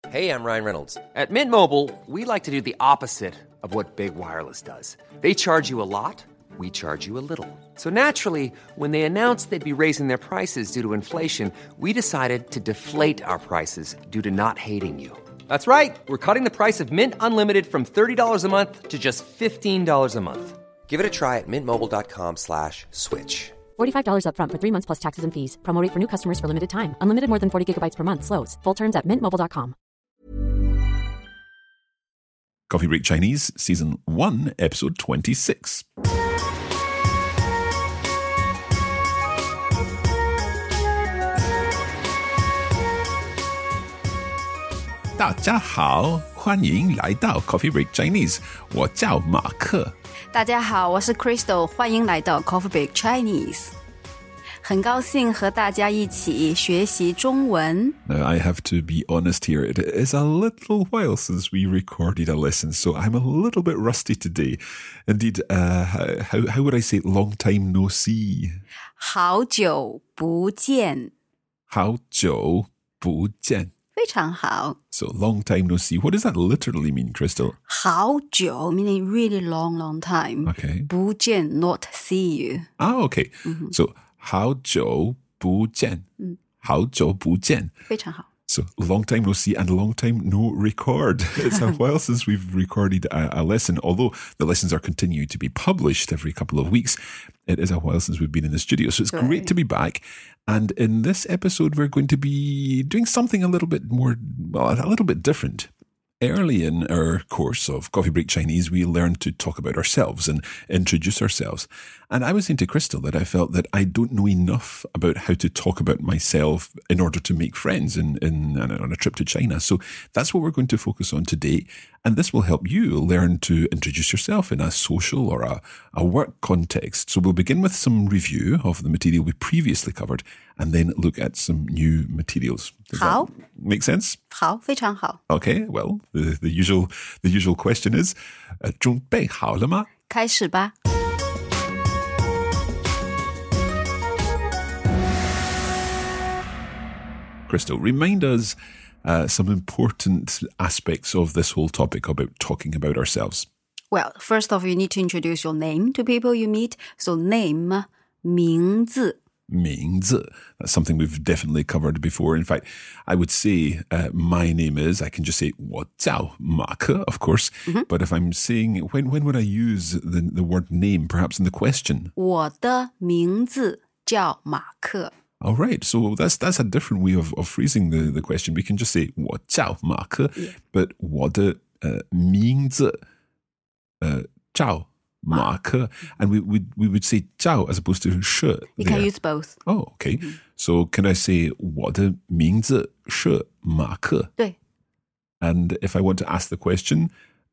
Hey, I'm Ryan Reynolds. At Mint Mobile, we like to do the opposite of what Big Wireless does. They charge you a lot, we charge you a little. So naturally, when they announced they'd be raising their prices due to inflation, we decided to deflate our prices due to not hating you. That's right. We're cutting the price of Mint Unlimited from $30 a month to just $15 a month. Give it a try at mintmobile.com/switch. $45 up front for 3 months plus taxes and fees. Promo rate for new customers for limited time. Unlimited more than 40 gigabytes per month. Slows full terms at mintmobile.com. Coffee Break Chinese, Season 1, Episode 26. 大家好，欢迎来到 Coffee Break Chinese， 我叫马克。 大家好，我是 Crystal， 欢迎来到 Coffee Break Chinese。很高兴和大家一起学习中文。 Now, I have to be honest here. It is a little while since we recorded a lesson, so I'm a little bit rusty today. Indeed, how would I say long time no see? 好久不见。 好久不见。 非常好。 So, long time no see. What does that literally mean, Crystal? 好久 meaning really long time. Okay. 不见 not see you. Ah, okay. So, 好久不见。好久不见。 非常好。 So, long time no see and long time no record. It's a while since we've recorded a lesson. Although the lessons are continuing to be published every couple of weeks, it is a while since we've been in the studio. So it's great to be back. And in this episode, we're going to be doing something a little bit more, well, a little bit different. Early in our course of Coffee Break Chinese, we learned to talk about ourselves and introduce ourselves. And I was saying to Crystal that I felt that I don't know enough about how to talk about myself in order to make friends on a trip to China. So that's what we're going to focus on today. And this will help you learn to introduce yourself in a social or a work context. So we'll begin with some review of the material we previously covered and then look at some new materials. Does that make sense? 好，非常好。 Okay, well, the usual question is, 准备好了吗？ 开始吧。 Crystal, remind us some important aspects of this whole topic about talking about ourselves. Well, first off, you need to introduce your name to people you meet. So name, 名字。 名字. That's something we've definitely covered before. In fact, I would say my name is, I can just say 我叫马克, of course. But if I'm saying, when would I use the word name, perhaps in the question? 我的名字叫马克。 All right, so that's a different way of phrasing the question. We can just say 我叫马克, but 我的名字叫马克, and we would say 叫 as opposed to 是. You can use both. Oh, okay. So can I say 我的名字是马克? 对。 And if I want to ask the question,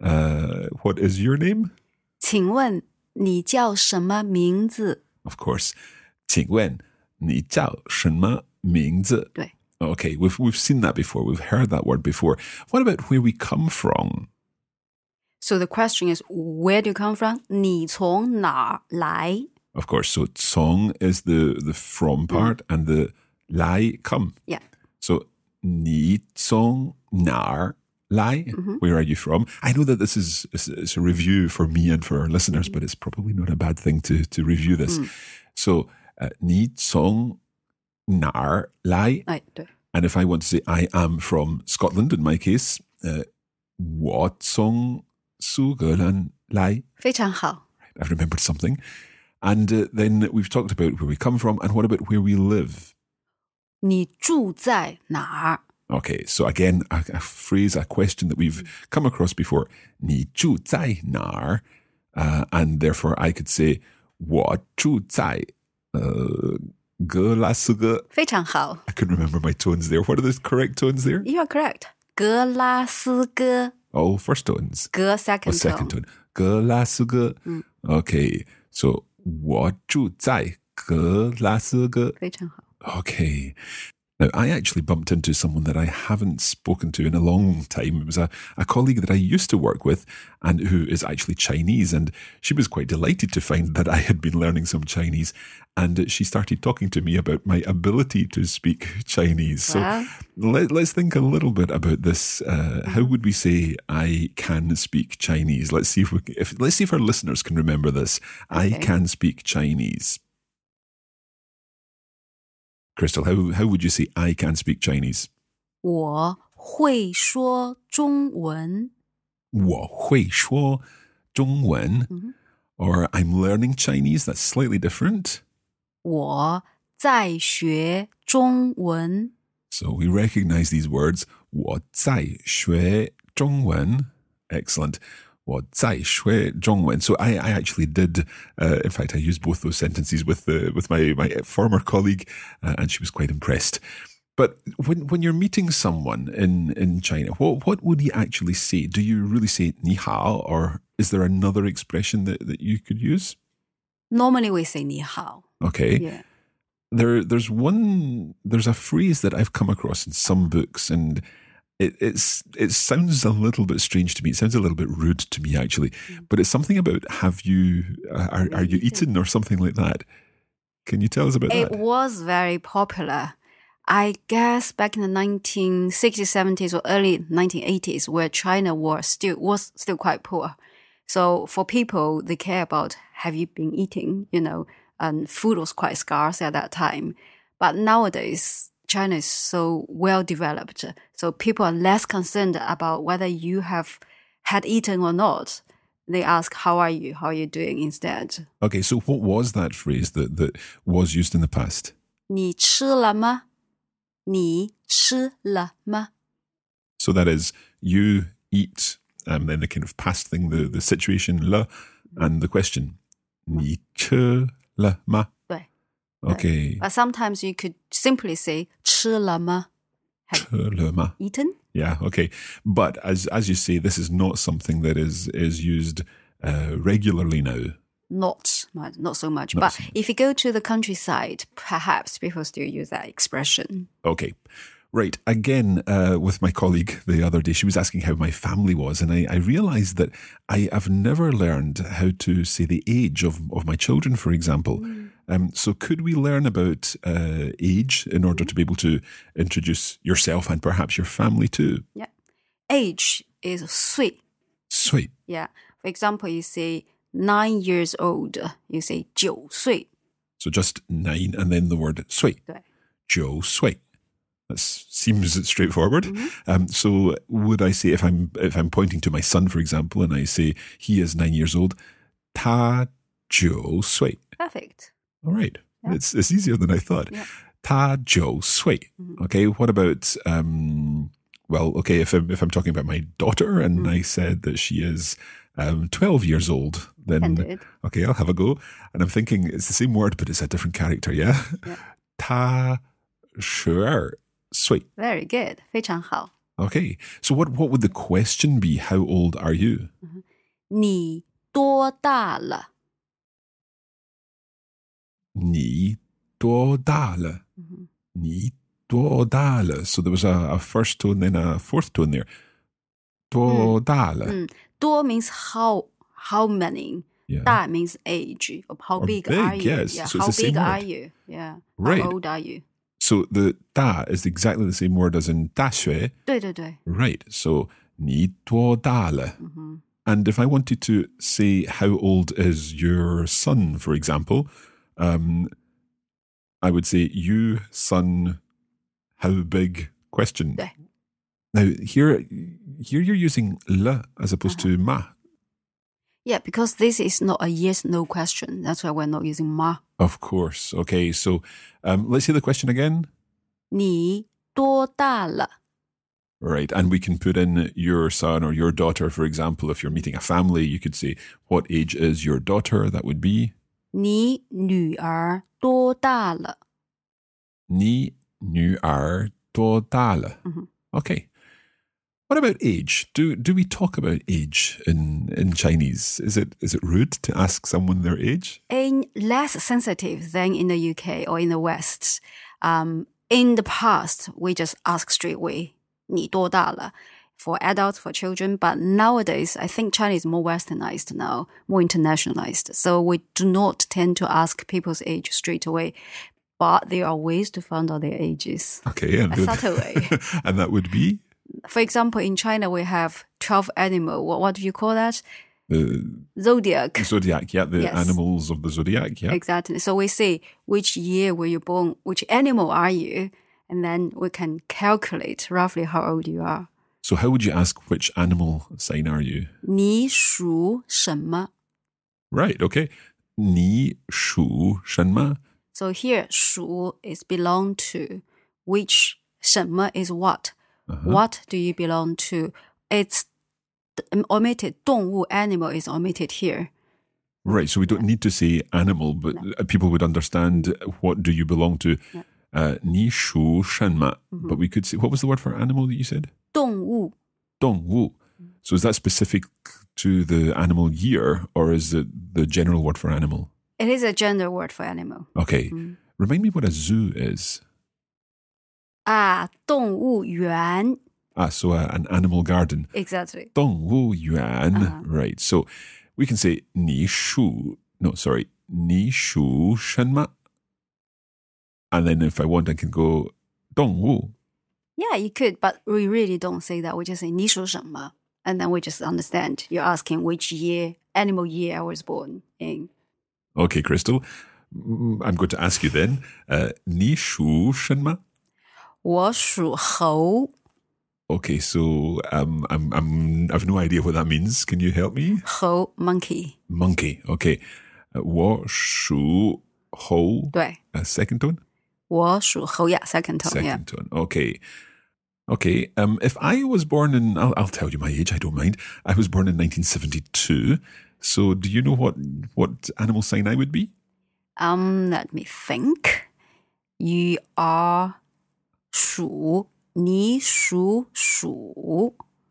what is your name? 请问你叫什么名字？ Of course. 请问你叫什么名字？ 对。 Okay, we've seen that before. We've heard that word before. What about where we come from? So the question is, where do you come from? 你从哪儿来？ Of course, so 从 is the from part and the 来 come. Yeah. So 你从哪儿来? Where are you from? I know that this is a review for me and for our listeners, but it's probably not a bad thing to review this. So 你从哪儿来? 哎，对。 And if I want to say I am from Scotland, in my case, 我从苏格兰来. 非常好。 I've remembered something. And then we've talked about where we come from, and what about where we live? 你住在哪儿？ Okay, so again, a phrase, a question that we've come across before. 你住在哪儿? And therefore I could say 我住在格拉斯哥. 非常好。 I couldn't remember my tones there. What are the correct tones there? You are correct. 格拉斯哥。 Oh, first tones. 格 second Oh, second tone. tone. 格拉斯哥. Okay, so 我住在格拉斯哥. 非常好。 Okay. Now, I actually bumped into someone that I haven't spoken to in a long time. It was a colleague that I used to work with and who is actually Chinese. And she was quite delighted to find that I had been learning some Chinese. And she started talking to me about my ability to speak Chinese. Wow. So let's think a little bit about this. How would we say I can speak Chinese? Let's see if our listeners can remember this. Okay. I can speak Chinese. Crystal, how would you say I can speak Chinese? 我会说中文。 我会说中文. Or I'm learning Chinese. That's slightly different. 我在学中文。 So we recognize these words. 我在学中文. Excellent. 我在学中文. So I actually did, in fact, I used both those sentences with my former colleague, and she was quite impressed. But when you're meeting someone in China, what would you actually say? Do you really say 你好, or is there another expression that you could use? Normally we say 你好. Okay. Yeah. There's a phrase that I've come across in some books, and it sounds a little bit strange to me. It sounds a little bit rude to me, actually. But it's something about are you eaten or something like that. Can you tell us about that? It was very popular. I guess back in the 1960s, 70s or early 1980s, where China was still quite poor. So for people, they care about, have you been eating, and food was quite scarce at that time. But nowadays, China is so well developed, so people are less concerned about whether you have had eaten or not. They ask, how are you? How are you doing instead? Okay, so what was that phrase that was used in the past? 你吃了吗? 你吃了吗? So that is, you eat, and then the kind of past thing, the situation, le, and the question. 你吃了吗? 对. Okay. But sometimes you could simply say 吃了吗? Have 吃了吗? eaten? Yeah, okay. But as you say, this is not something that is used regularly now. Not so much. Not But so much. if you go to the countryside, perhaps people still use that expression. Okay. Right. Again, with my colleague the other day, she was asking how my family was, and I realized that I have never learned how to say the age of my children, for example. So could we learn about age in order to be able to introduce yourself and perhaps your family too? Yeah. Age is 岁. Sweet. Yeah. For example, you say 9 years old, you say 9岁. So just 9 and then the word 岁. 对. 9岁. That seems straightforward. So would I say if I'm pointing to my son, for example, and I say he is 9 years old, 他9岁. Perfect. All right. Yeah. It's easier than I thought. Yeah. 他9岁. Okay. What about, okay, if I'm talking about my daughter and I said that she is 12 years old, then, Ended. okay, I'll have a go. And I'm thinking it's the same word, but it's a different character. Yeah. Yeah. 他12岁. Very good. 非常好. Okay. So what would the question be? How old are you? 你多大了? 你多大了? 你多大了? So there was a first tone, then a fourth tone there. 多大了? 多 means how many. Yeah. 大 means age. Or how Or big big, are you? yes. Yeah. So it's How the same big are word. you? Yeah. Right. How old are you? So the 大 is exactly the same word as in 大学. 对对对. Right. So 你多大了? And if I wanted to say how old is your son, for example, I would say, you son, how big? Question. 对. Now here you're using le as opposed to ma. Yeah, because this is not a yes, no question. That's why we're not using ma. Of course. Okay. So let's hear the question again. 你多大了? Right. And we can put in your son or your daughter, for example. If you're meeting a family, you could say, what age is your daughter? That would be 你女儿多大了? 你女儿多大了? Okay. What about age? Do we talk about age in Chinese? Is it rude to ask someone their age? Less sensitive than in the UK or in the West. In the past, we just ask straight away, 你多大了? For adults, for children. But nowadays, I think China is more westernized now, more internationalized. So we do not tend to ask people's age straight away. But there are ways to find out their ages. Okay. And A subtle way. And that would be? For example, in China, we have 12 animals. What do you call that? The Zodiac. zodiac, yeah. The Yes. animals of the zodiac, yeah. Exactly. So we say, which year were you born? Which animal are you? And then we can calculate roughly how old you are. So how would you ask which animal sign are you? 你属什么? Right, okay. 你属什么? So here, 属 is belong to. Which 什么 is what? What do you belong to? It's omitted. 动物 animal is omitted here. Right, so we don't need to say animal, but people would understand what do you belong to. 你属什么? But we could say, what was the word for animal that you said? 动物. 动物. So is that specific to the animal year, or is it the general word for animal? It is a gender word for animal. Okay. Remind me what a zoo is. 动物园. So an animal garden. Exactly. 动物园. Right. So we can say 你属什么? And then if I want, I can go 动物. Yeah, you could, but we really don't say that. We just say 你属什么? And then we just understand you're asking which year, animal year I was born in. Okay, Crystal. I'm going to ask you then. 你属什么? 我属猴. Okay, so I've no idea what that means. Can you help me? 猴 monkey. Monkey. Okay. 我属猴. 对. Second tone? 我属猴, yeah, second tone. Second Yeah. tone. Okay. Okay. If I was born in, I'll tell you my age. I don't mind. I was born in 1972. So do you know what animal sign I would be? Let me think. You are 属. 你属鼠.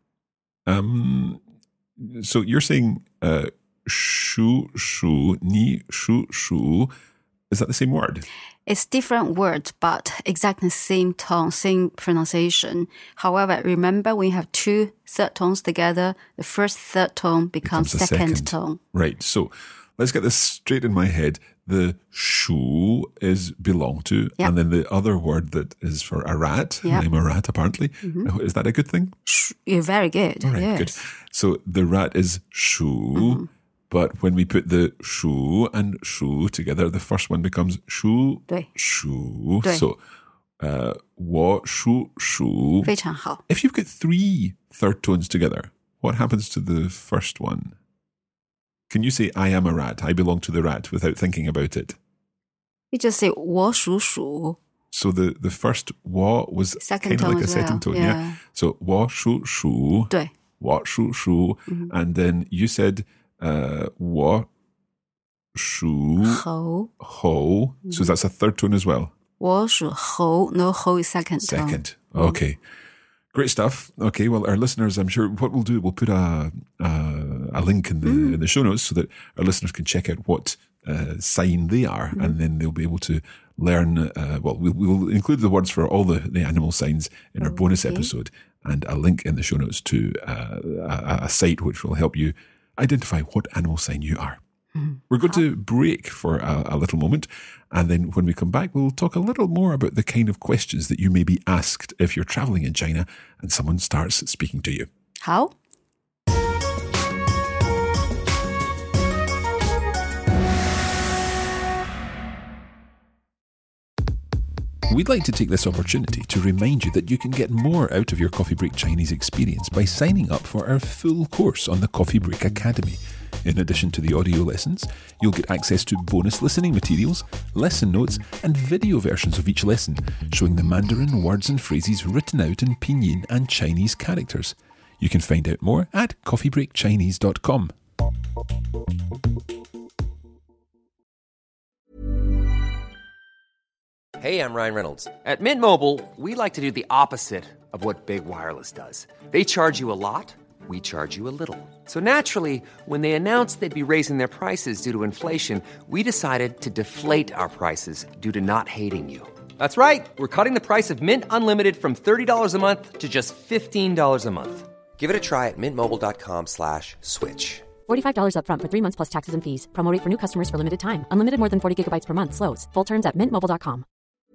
So you're saying 属鼠, 你属鼠. Is that the same word? It's different words, but exactly same tone, same pronunciation. However, remember when you have two third tones together, the first third tone becomes a second tone. Right. So let's get this straight in my head. The shu is belong to, Yep. and then the other word that is for a rat. Yep. I'm a rat, apparently. Is that a good thing? You're very good. All right, yes. good. So the rat is shu, but when we put the shu and shu together, the first one becomes shu, 对. shu. 对. So 我属鼠. 非常好. If you've got three third tones together, what happens to the first one? Can you say, I am a rat, I belong to the rat, without thinking about it? You just say 我属鼠. So the first 我was Second kind of tone like a as second well, tone, yeah? So 我属鼠, 对. 我属鼠, and then you said 我属猴. ho, so that's a third tone as well? 我属猴. No, ho is second tone. Second. Okay. Great stuff. Okay, well, our listeners, I'm sure what we'll do, we'll put a link in the show notes so that our listeners can check out what sign they are, and then they'll be able to learn. We'll include the words for all the animal signs in our bonus episode, and a link in the show notes to a site which will help you identify what animal sign you are. We're going to break for a little moment, and then when we come back, we'll talk a little more about the kind of questions that you may be asked if you're traveling in China and someone starts speaking to you. 好. We'd like to take this opportunity to remind you that you can get more out of your Coffee Break Chinese experience by signing up for our full course on the Coffee Break Academy. In addition to the audio lessons, you'll get access to bonus listening materials, lesson notes, and video versions of each lesson, showing the Mandarin words and phrases written out in Pinyin and Chinese characters. You can find out more at coffeebreakchinese.com. Hey, I'm Ryan Reynolds. At Mint Mobile, we like to do the opposite of what Big Wireless does. They charge you a lot, we charge you a little. So naturally, when they announced they'd be raising their prices due to inflation, we decided to deflate our prices due to not hating you. That's right. We're cutting the price of Mint Unlimited from $30 a month to just $15 a month. Give it a try at mintmobile.com/switch. $45 up front for 3 months plus taxes and fees. Promo rate for new customers for limited time. Unlimited more than 40 gigabytes per month. Slows full terms at mintmobile.com.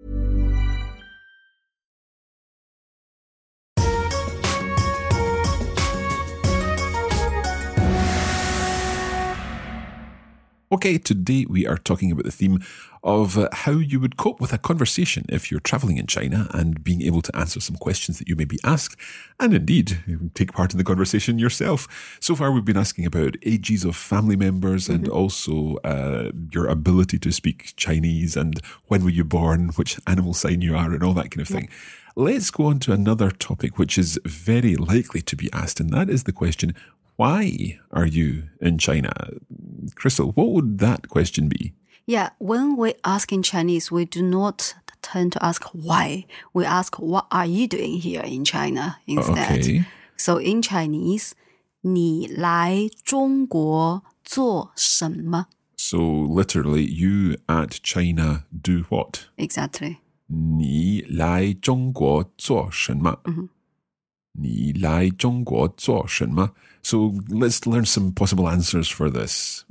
Okay, today we are talking about the theme of how you would cope with a conversation if you're traveling in China and being able to answer some questions that you may be asked and indeed take part in the conversation yourself. So far, we've been asking about ages of family members and also your ability to speak Chinese and when were you born, which animal sign you are and all that kind of thing. Let's go on to another topic which is very likely to be asked, and that is the question, why are you in China? Crystal, what would that question be? Yeah, when we ask in Chinese, we do not tend to ask why. We ask, what are you doing here in China instead? Okay. So in Chinese, 你来中国做什么? So literally, you at China do what? Exactly. 你来中国做什么? 你来中国做什么? So let's learn some possible answers for this.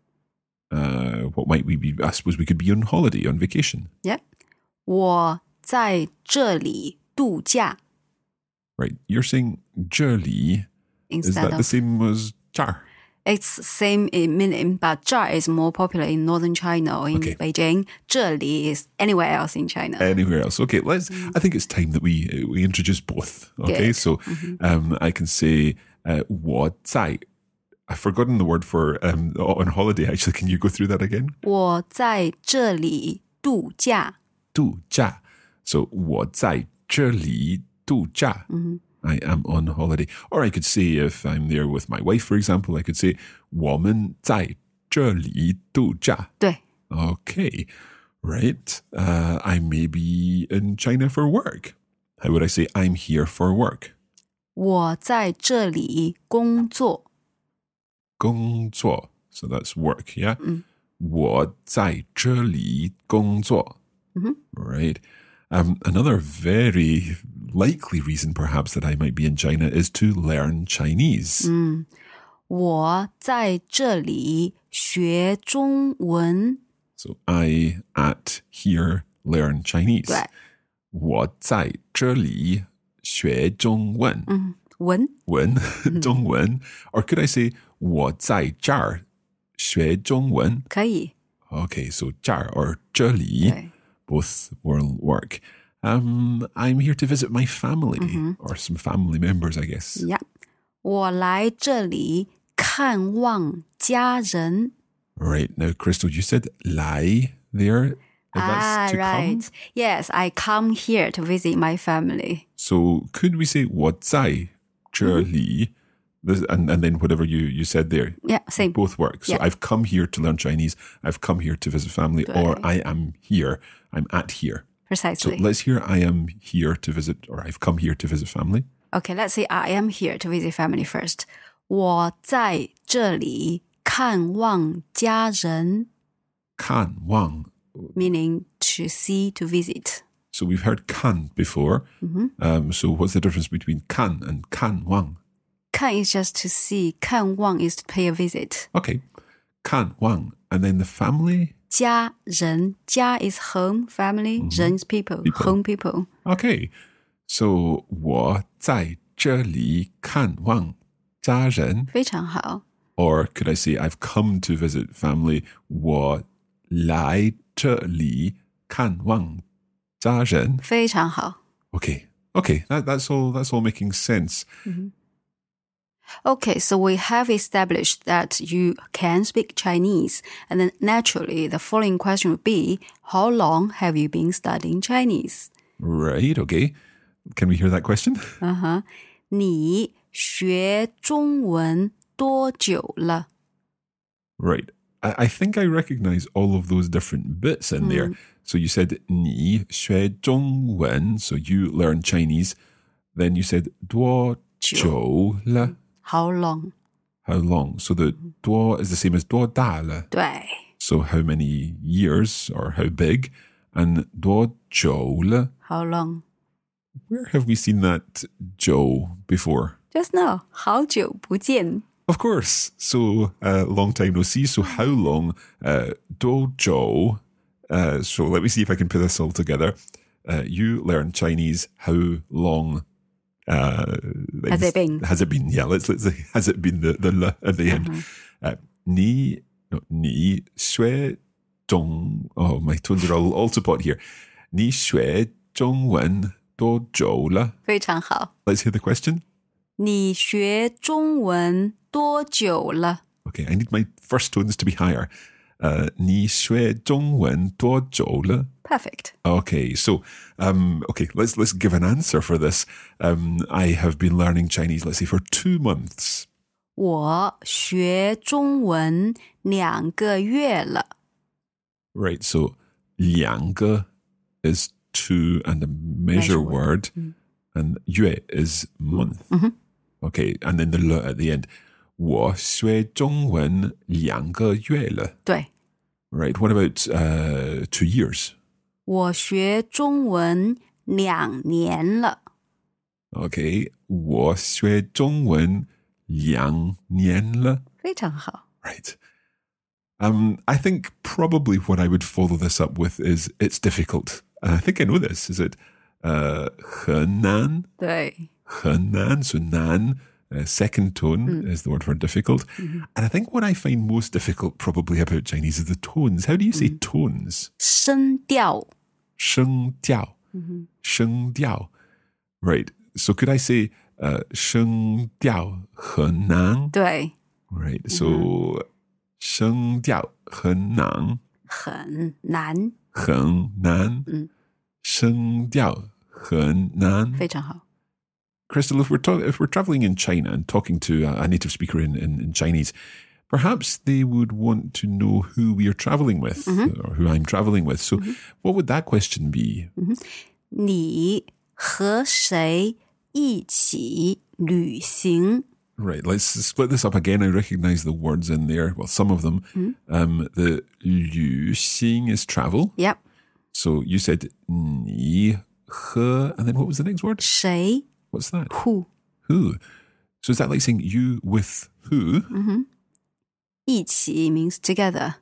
What might we be? I suppose we could be on holiday, on vacation. Yeah. 我在这里度假. Right. You're saying 这里. Is Instead that the of, same as 这儿? it's same in meaning, but 这儿 is more popular in northern China or in Okay. Beijing. 这里 is anywhere else in China. Anywhere else. Okay, let's. I think it's time that we introduce both. Okay, Good. so I can say 我在. I've forgotten the word for on holiday. Actually, can you go through that again? 我在这里度假. 度假. So 我在这里度假. I am on holiday. Or I could say if I'm there with my wife, for example, I could say 我们在这里度假. 对. Okay, right. I may be in China for work. How would I say I'm here for work? 我在这里工作. 工作. So that's work, yeah? 我在这里工作. Right. Another very likely reason perhaps that I might be in China is to learn Chinese. 我在这里学中文. So I at here learn Chinese. 对。 我在这里学中文. 文. 文, 中文. Or could I say 我在这儿学中文? 可以. Okay, so 这儿 or 这里, 对. both will work. I'm here to visit my family or some family members, I guess. Yeah. 我来这里看望家人. Right, now Crystal, you said 来 there. That's to right. come. Yes, I come here to visit my family. So could we say 我在这里? And then whatever you said there. Yeah, same. Both work. So Yeah. I've come here to learn Chinese. I've come here to visit family. Or I am here. I'm at here. So Precisely. let's hear I am here to visit, or I've come here to visit family. Okay, let's say I am here to visit family first. 我在这里看望家人. 看望. Meaning to see, to visit. So we've heard kan before. So what's the difference between kan and 看望? 看 is just to see. 看望 is to pay a visit. Okay. 看望. And then the family? 家人. 家 is home, family. 人 is people, home people. Okay. So 我在这里看望家人. 非常好. Or could I say I've come to visit family? 我来这里看望家人. 非常好. Okay. That's all making sense. Okay, so we have established that you can speak Chinese. And then naturally, the following question would be, how long have you been studying Chinese? Right, okay. Can we hear that question? 你学中文多久了? Right. I think I recognize all of those different bits in there. So you said 你学中文, so you learn Chinese. Then you said 多久了? How long? How long? So the 多 is the same as 多大了. 对. So how many years or how big? And 多久了? How long? Where have we seen that 久 before? Just now. 好久不见. Of course. So, long time no see. So, how long? 多久? So, let me see if I can put this all together. You learn Chinese. How long? Has it been? Has it been? Yeah, let's say, has it been the l at the end? 你学中 Oh, my tones are all to pot here. 你学中文多久了? 非常好. Let's hear the question. 你学中文多久了? Okay, I need my first tones to be higher. 你学中文多久了? Perfect. Okay, so, okay, let's give an answer for this. I have been learning Chinese, let's say, for 2 months. 我学中文2个月了. Right, so 两个 is 2 and a measure word, and 月 is month. Okay, and then the 了 at the end. 我学中文2个月了. 对. Right, what about 2 years? 我学中文2年了. Okay, 我学中文2年了. 非常好. Right. I think probably what I would follow this up with is it's difficult. I think I know this. Is it 很难? 对. 很难. So 难, second tone is the word for difficult. And I think what I find most difficult probably about Chinese is the tones. How do you say tones? 声调. 声调. 声调. Right. So could I say 声调很难? 对. Right. So 声调很难. 很难. 很难. 声调很难. 非常好. Crystal, if we're traveling in China and talking to a native speaker in Chinese, perhaps they would want to know who we are traveling with or who I'm traveling with. So what would that question be? 你和谁一起旅行? Right, let's split this up again. I recognize the words in there. Well, some of them. The 旅行 is travel. Yep. So you said 你和, and then what was the next word? 谁? What's that? Who? Who? So is that like saying you with who? 一起 means together.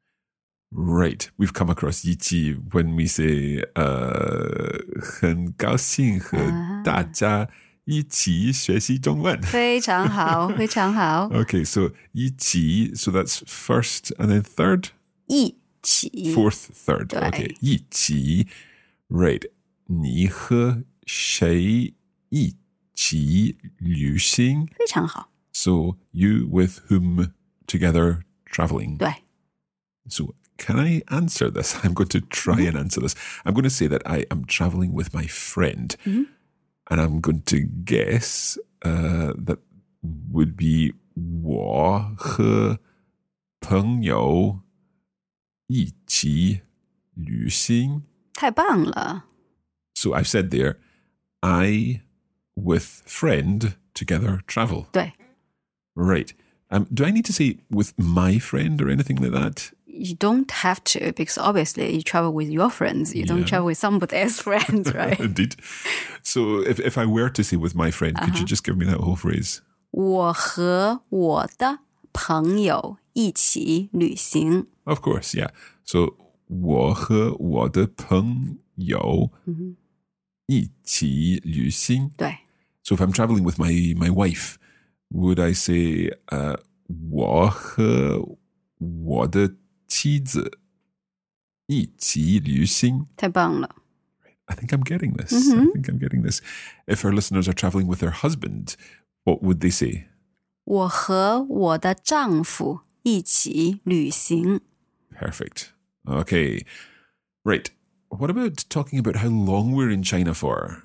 Right. We've come across 一起 when we say 很高兴和大家一起学习中文. 非常好，非常好. Okay, so 一起, so that's first and then third? 一起. Fourth, third. 对. Okay, 一起. Right. 你和谁一起旅行? 非常好. So you with whom together traveling? 对. So can I answer this? I'm going to try and answer this. I'm going to say that I am traveling with my friend. And I'm going to guess that would be 我和朋友一起旅行. 太棒了. So I've said there, I with friend together travel. 对. Right. Do I need to say with my friend or anything like that? You don't have to, because obviously you travel with your friends. You don't travel with somebody else's friends, right? Indeed. So if I were to say with my friend, could you just give me that whole phrase? 我和我的朋友一起旅行. Of course, yeah. So 我和我的朋友一起旅行. 对. So if I'm traveling with my wife, would I say 我和我的妻子一起旅行? 太棒了. I think I'm getting this. I think I'm getting this. If our listeners are traveling with their husband, what would they say? 我和我的丈夫一起旅行. Perfect. Okay. Right. What about talking about how long we're in China for?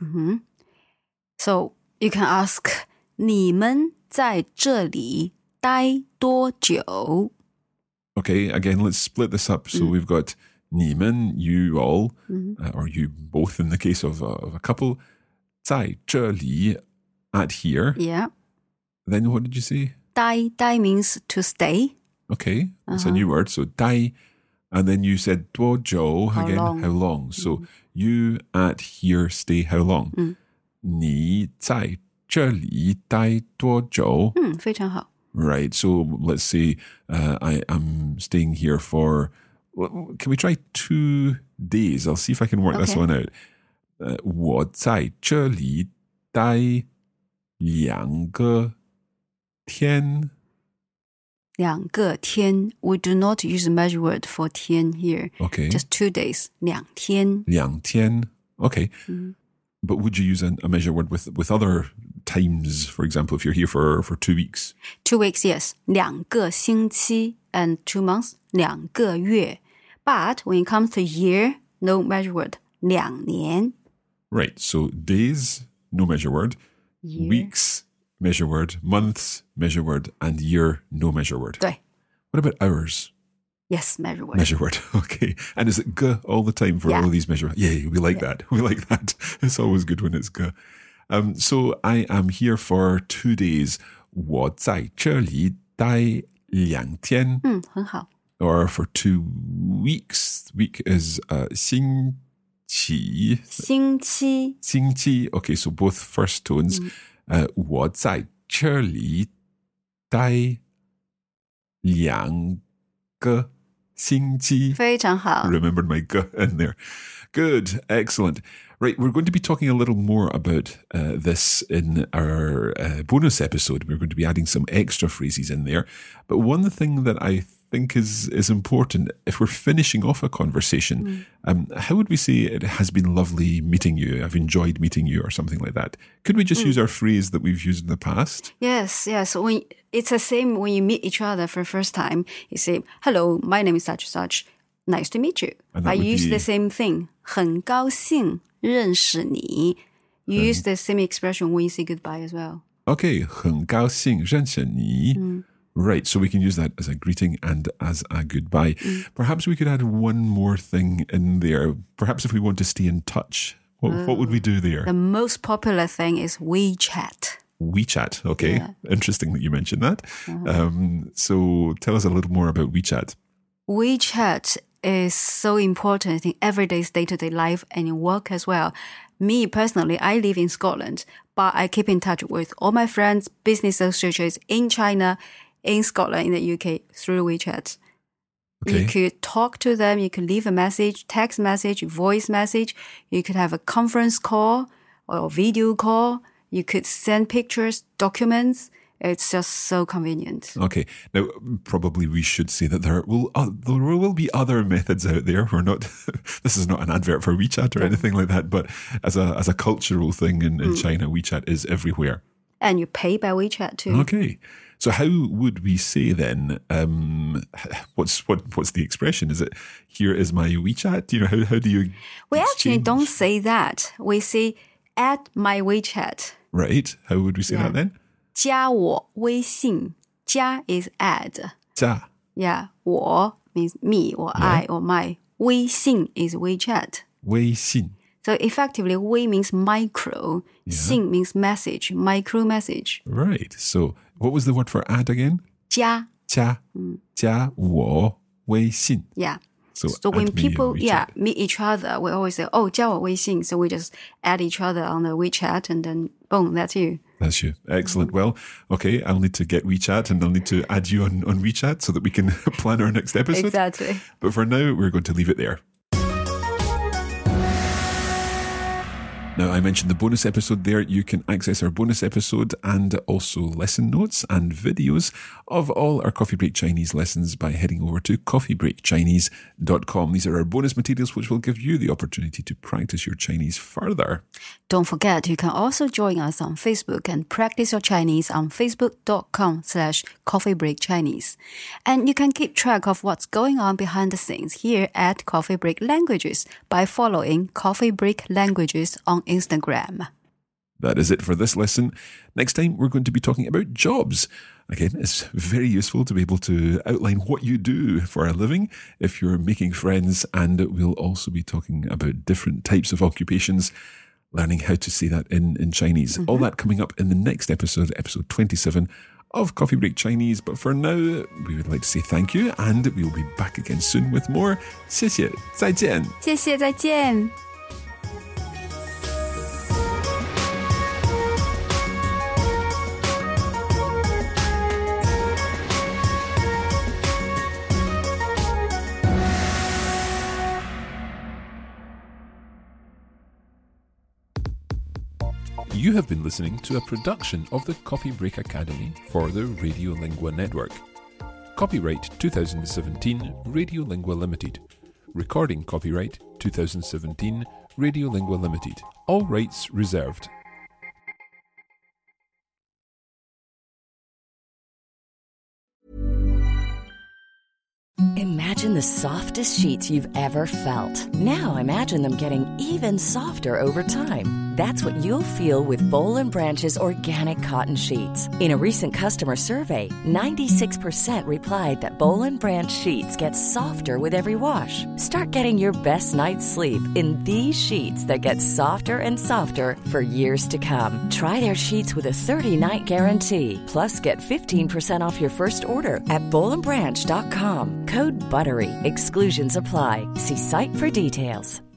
So you can ask, 你们在这里待多久? Okay, again, let's split this up. So we've got 你们, you all, or you both in the case of a couple. 在这里, at here. Yeah. Then what did you say? 待 means to stay. Okay, that's a new word. So 待 And then you said 多久 How again. long? How long? So you at here stay how long? 你在这里待多久？ 非常好。 Right. So let's say I am staying here for. Well, can we try 2 days? I'll see if I can work this Okay. one out. 我在这里待2个天。 2个天 We do not use a measure word for 天 here. Okay. Just 2 days. 2天. 2天. Okay. But would you use a measure word with other times, for example, if you're here for 2 weeks? 2 weeks, yes. 2个星期 and 2 months. 2个月. But when it comes to year, no measure word. 2年. Right. So days, no measure word. Year. Weeks, measure word. Months, measure word. And year, no measure word. 对 What about hours? Yes, measure word. Measure word. Okay. And is it g all the time for Yeah. all of these measure? Yeah, we like that. We like that. It's always good when it's g. So I am here for 2 days. 我在这里待2天. 很好。 Or for 2 weeks. Week is 星期. 星期. 星期. Okay, so both first tones. 我在这里待2个星期. 非常好。 Remembered my g in there. Good, excellent. Right, we're going to be talking a little more about this in our bonus episode. We're going to be adding some extra phrases in there. But one thing that I think is important, if we're finishing off a conversation, how would we say it has been lovely meeting you? I've enjoyed meeting you or something like that. Could we just use our phrase that we've used in the past? Yes. When it's the same when you meet each other for the first time. You say, hello, my name is such and such. Nice to meet you. And that I would use be- the same thing. 很高兴认识你. You use the same expression when you say goodbye as well. Okay, 很高兴认识你. Right, so we can use that as a greeting and as a goodbye. Perhaps we could add one more thing in there. Perhaps if we want to stay in touch, what would we do there? The most popular thing is WeChat. WeChat, okay. Yeah. Interesting that you mentioned that. So tell us a little more about WeChat. WeChat is so important in everyday's day-to-day life and in work as well. Me personally, I live in Scotland, but I keep in touch with all my friends, business associates in China, in Scotland, in the UK through WeChat. Okay. You could talk to them, you could leave a message, text message, voice message. You could have a conference call or video call. You could send pictures, documents. It's just so convenient. Okay. Now, probably we should say that there will be other methods out there. We're not. This is not an advert for WeChat or anything like that. But as a cultural thing in China, WeChat is everywhere. And you pay by WeChat too. Okay. So how would we say then? What's the expression? Is it here is my WeChat? You know, how do you? We actually exchange? don't say that. We say add my WeChat. Right. How would we say that then? 加我微信. 加 is add. 加 Yeah. 我 means me or I or my. 微信 is WeChat. 微信. So effectively, 微 means micro. 信 means message, micro message. Right. So what was the word for add again? 加. 加加我微信. Yeah. So when add me on people WeChat. meet each other, we always say, oh, 加我微信. So we just add each other on the WeChat and then boom, that's you. That's you. Excellent. Well, okay, I'll need to get WeChat and I'll need to add you on WeChat so that we can plan our next episode. Exactly. But for now, we're going to leave it there. Now, I mentioned the bonus episode there. You can access our bonus episode and also lesson notes and videos of all our Coffee Break Chinese lessons by heading over to coffeebreakchinese.com. These are our bonus materials which will give you the opportunity to practice your Chinese further. Don't forget, you can also join us on Facebook and practice your Chinese on facebook.com/coffeebreakchinese. And you can keep track of what's going on behind the scenes here at Coffee Break Languages by following Coffee Break Languages on Instagram. That is it for this lesson. Next time, we're going to be talking about jobs. Again, it's very useful to be able to outline what you do for a living if you're making friends, and we'll also be talking about different types of occupations, learning how to say that in Chinese. All that coming up in the next episode, episode 27 of Coffee Break Chinese. But for now, we would like to say thank you, and we will be back again soon with more. 谢谢，再见。 谢谢，再见。 You have been listening to a production of the Coffee Break Academy for the Radiolingua Network. Copyright 2017 Radiolingua Limited. Recording copyright 2017 Radiolingua Limited. All rights reserved. Imagine the softest sheets you've ever felt. Now imagine them getting even softer over time. That's what you'll feel with Boll & Branch's organic cotton sheets. In a recent customer survey, 96% replied that Boll & Branch sheets get softer with every wash. Start getting your best night's sleep in these sheets that get softer and softer for years to come. Try their sheets with a 30-night guarantee. Plus, get 15% off your first order at bollandbranch.com. Code BUTTERY. Exclusions apply. See site for details.